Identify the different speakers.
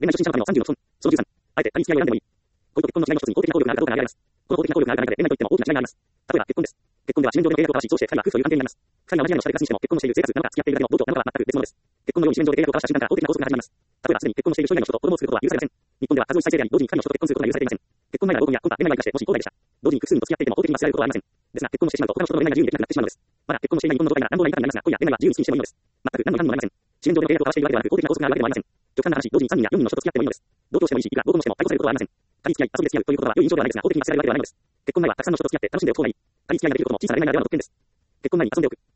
Speaker 1: 恋愛初心者のための30の基本。その13。あえて他に付き合いを選んでもいい。恋と結婚の違いの一つに公的な効力があるかどうかが挙げられます。この公的な効力があるかないかで恋愛にとっても大きな違いがあります。例えば結婚です。結婚では自然上での契約を交わし、通して二人は夫婦という関係になります。二人が同じ屋根の下で暮らすにしても、結婚をしている生活なのか付き合っているだけの同居なのかは全く別物です。結婚のように自然上で契約を交わした瞬間から法的な拘束が始まります。例えばすでに結婚をしている人以外の人と子供を作ることは許されません。日本では数多い再生であり、同時に二人の人と結婚することが許されていません。結婚前は合コンやコンパ、恋愛がしてもし兄弟でした。同時に複数人と付き合っていても法的には知られることはありません。ですが結婚をしてしまうと他の人との恋愛が自由にできなくなってしまうのです。まだ結婚もしていない日本の状態なら乱暴な言い方になりますが、恋や恋愛は自由に好きにしてもいいのです。全く何の違反もありません。自然上での契約を交わしているわけではなく、法的な拘束があるわけでもありません。極端な話、同時に3人や4人の人と付き合ってもいいのです。同居してもいいし、いくら合コンもしても対抗されることはありません。仮に付き合い、遊びで付き合うということは良い印象ではないですが、法的には知られるわけではないのです。結婚前はたくさんの人と付き合って楽しんでおく方がいい。仮に付き合いができることも小さな恋愛ならではの特権です。結婚前に遊んでおく。